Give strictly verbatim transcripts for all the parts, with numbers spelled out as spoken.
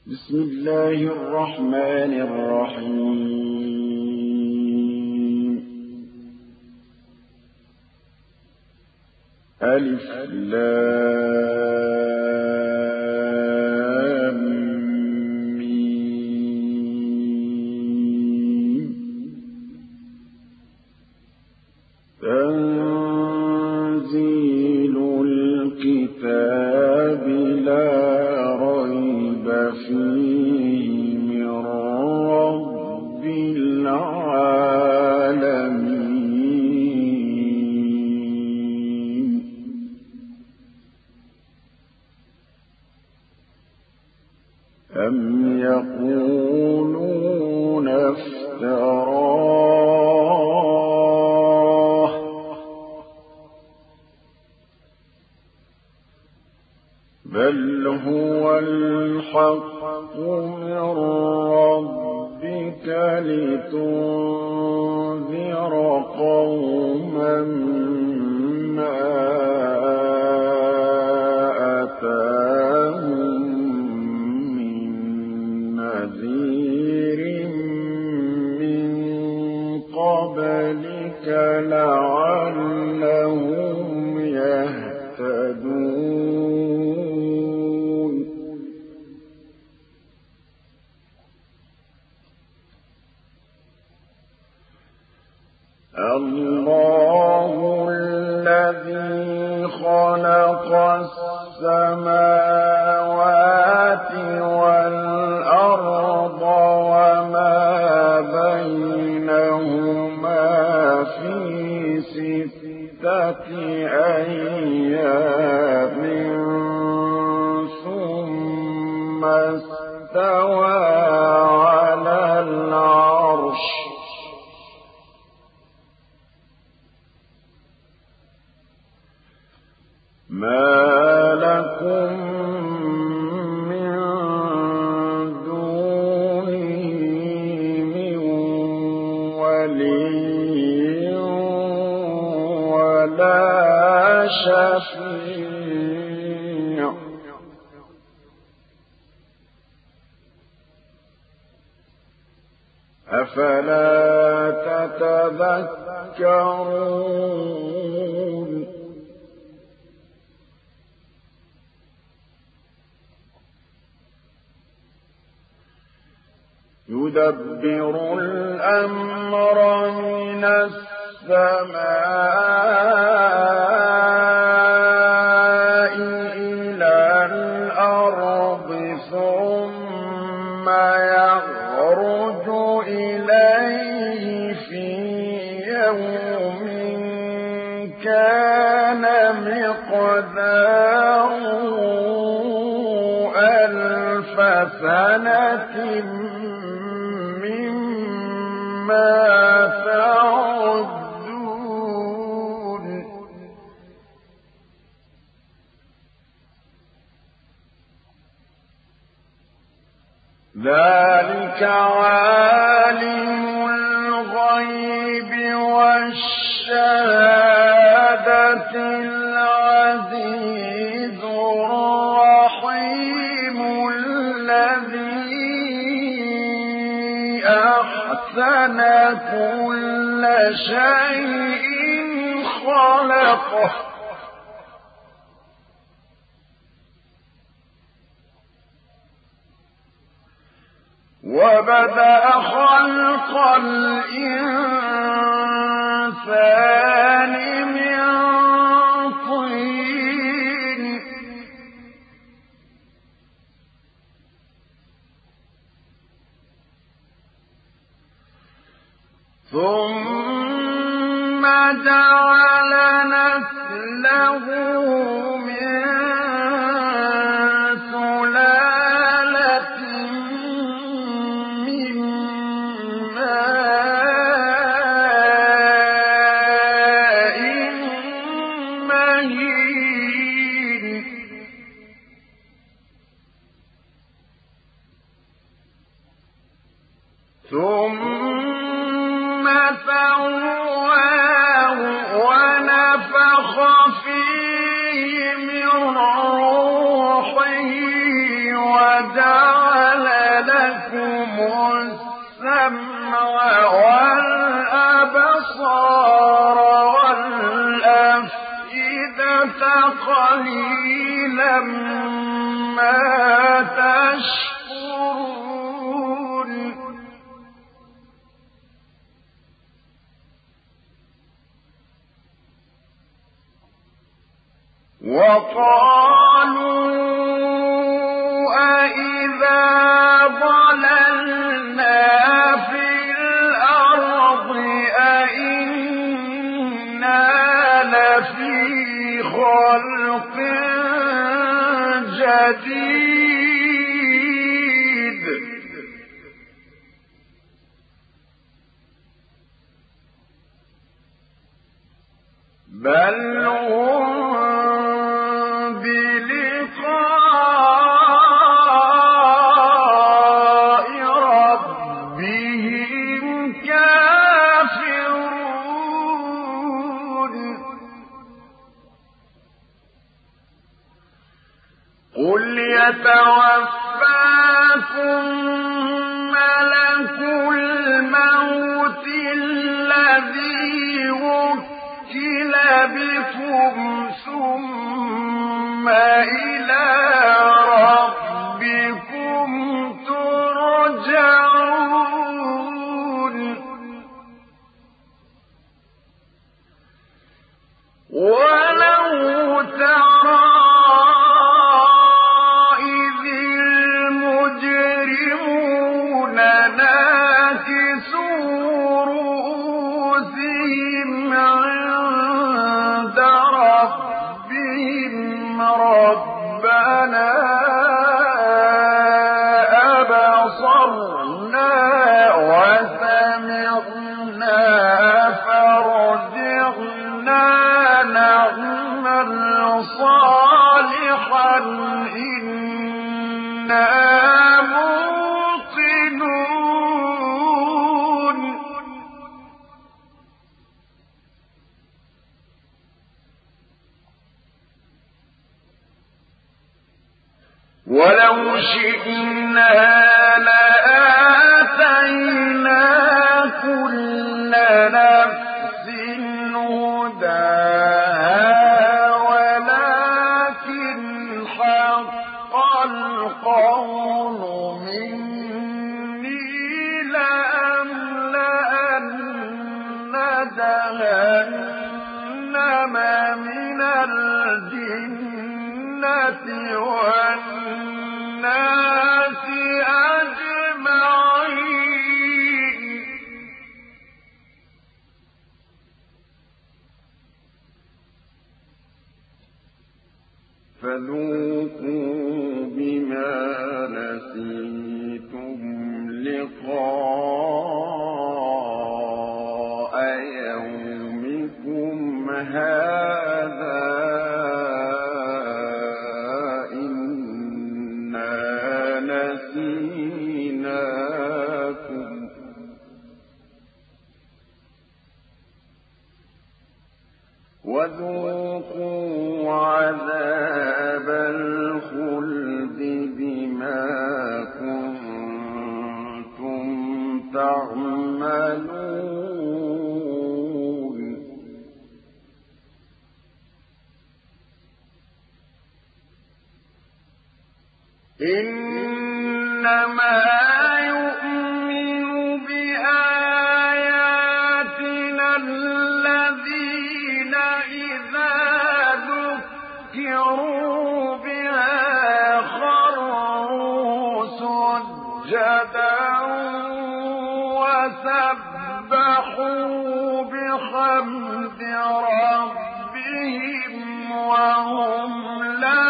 بسم الله الرحمن الرحيم. ألف لام ميم. تنزيل الكتاب لا ريب فيه من رب العالمين. أم يقولون افتراه بل هو الحق من ربك لتنذر قوما ما أتاهم من نذير من قبلك لعلهم يهتدون. الله الذي خلق السماوات والأرض وما بينهما في ستة أيام ثم استوى على العرش. ما لكم من دونه من ولي ولا شفيع أفلا تتذكرون. يدبر الأمر من السماء إلى الأرض ثم يخرج إليه في يوم كان مقداره ألف سنة مما تعدون. ذلك عالم الغيب والشهادة العزيز الرحيم الذي أحسن كل شيء خلقه وبدأ خلق الإنسان من طين ثم جعل نسله من سلالة من ماء مهين ثم سواه ونفخ فيه من روحه وجعل قليلا ما تشكرون وقالوا أإذا ضللنا في الأرض أإنا لفي خلق جديد بل هم بلقاء ربهم كافرون قل يتوفاكم ملك الموت الذي وكل بكم ثم إلى ربكم ترجعون ولو ترى إذ المجرمون ناكسوا رؤوسهم عند ربهم ربنا أبصرنا وسمعنا فارجعنا نعمل صالحا إنا موقنون ولو شئنا لآتينا كل نفس هداها ولكن حق القول مني لأملأن جهنم من الجنة والناس أجمعين فذوقوا بما نسيتم لقاء يومكم هذا إنا نسيناكم وذوقوا عذاب الخلد بما كنتم تعملون إنما يؤمن بآياتنا الذين إذا ذكروا بها خروا سجدا وسبحوا بحمد ربهم وهم لا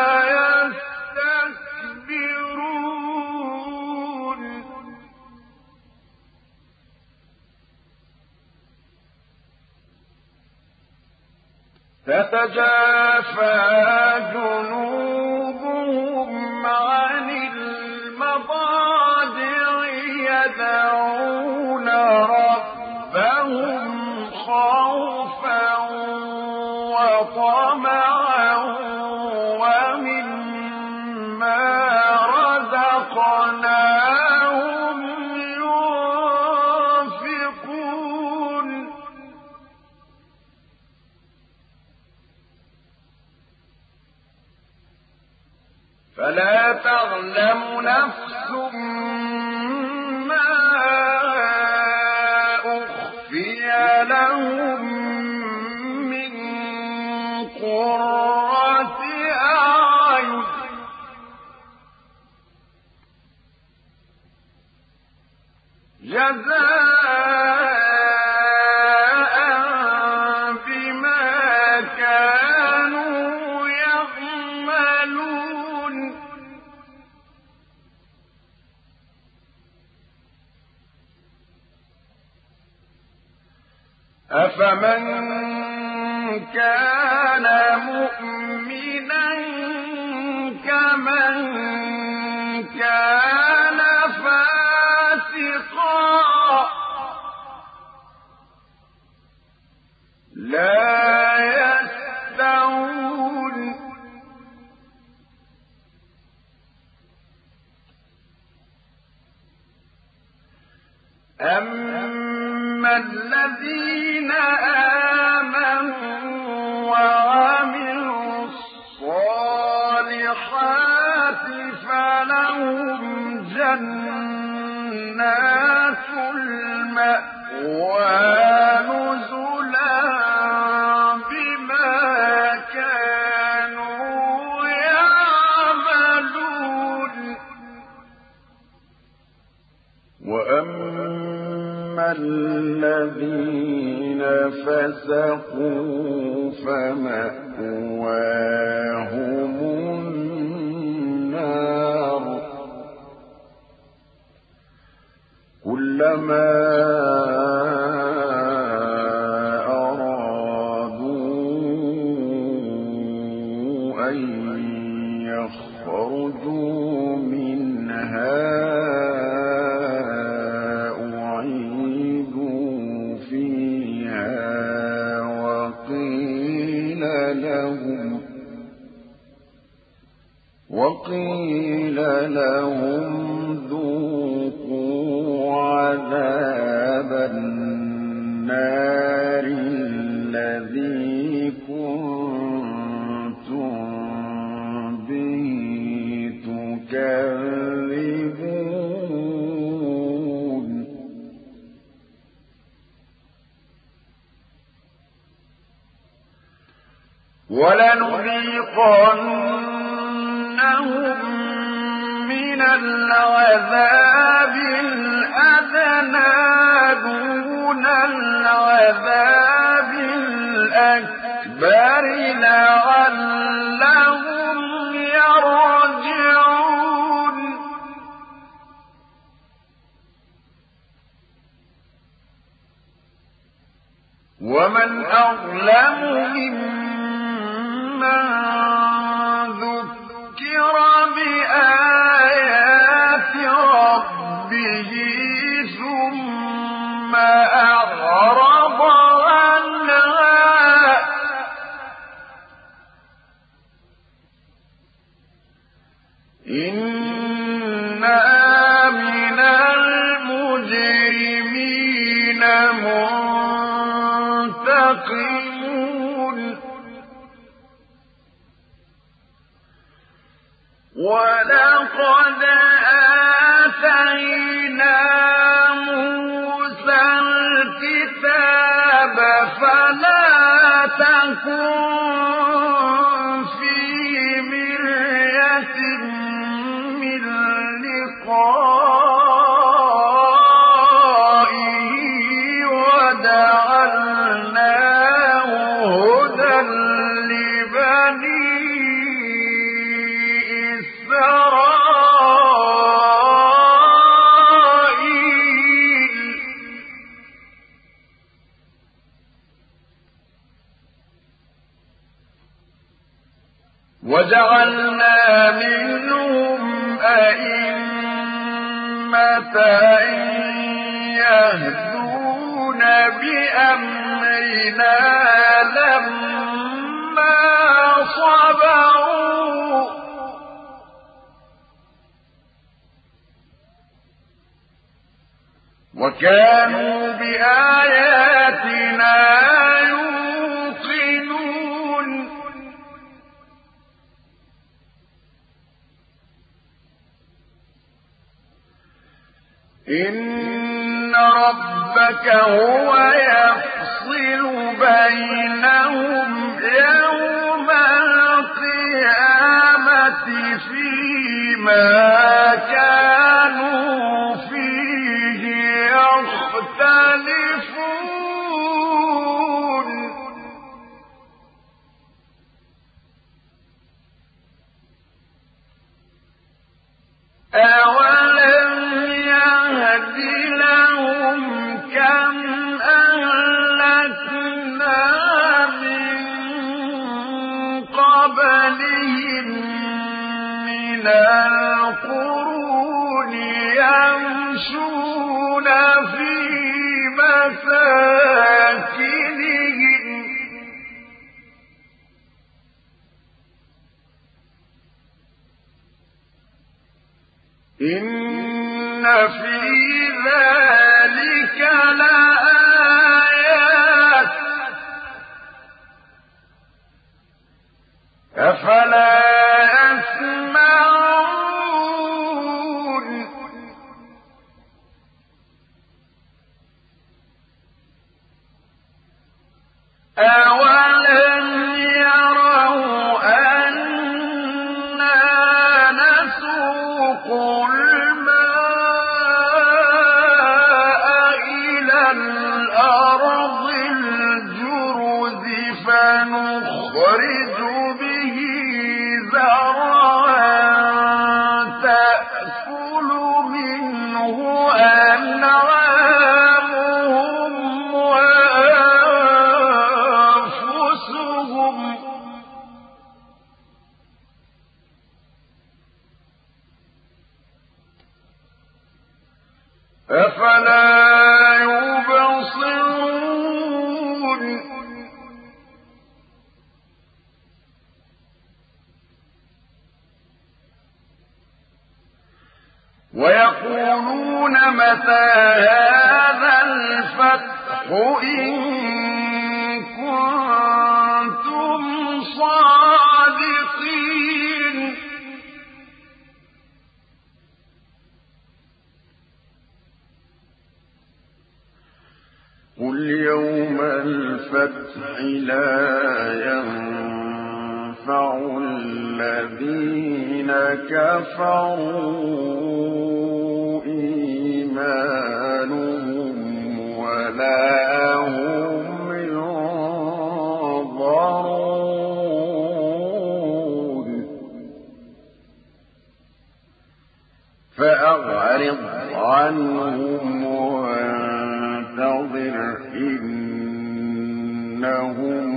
يستكبرون تتجافى جنوبهم عن المضاجع يدعون ربهم خوفا وطمعا ومما رزقناهم ينفقون تعلم نفس ما أخفي لهم من قرة أعين جزاء بما كانوا يعملون أفمن كان مؤمنا كمن كان فاسقا لا يستوون أما الذين آمنوا وعملوا الصالحات فلهم جنات المأوى نزلا بما كانوا يعملون وأما الذين فسقوا فمأواهم النار كلما أرادوا أن يخرجوا منها أعيدوا فيها وقيل لهم وقيل لهم ذوقوا عذاب النار الذي كنتم به تكذبون ولنذيقنهم من العذاب الأدنى دون العذاب الأكبر لعلهم يرجعون ومن أظلم ممن ذكر بآيات ربه ثم أعرض عنها إنا من المجرمين منتقمون ولقد آتينا موسى الكتاب فلا تكن في مرية من لقائه وجعلناه هدى لبني وجعلنا منهم أئمة يهدون بأمرنا لما صبروا وكانوا بآياتنا يوقنون إن ربك هو يفصل بينهم يوم القيامة فيما كانوا فيه يختلفون أولم يهد لهم كم أهلكنا من قبلهم من القرون يمشون في مساكنهم إن في ذلك لآيات أفلا يسمعون أولم يروا أنا نسوق الماء إلى الأرض الجرز فنخرج به زرعا تأكل منه أنعامهم وأنفسهم أفلا يبصرون ويقولون متى هذا الفتح إن كنتم صادقين قل يوم الفتح لا ينفع الذين كفروا إيمانهم ولا هم ينظرون فأعرض عنهم وانتظر إنهم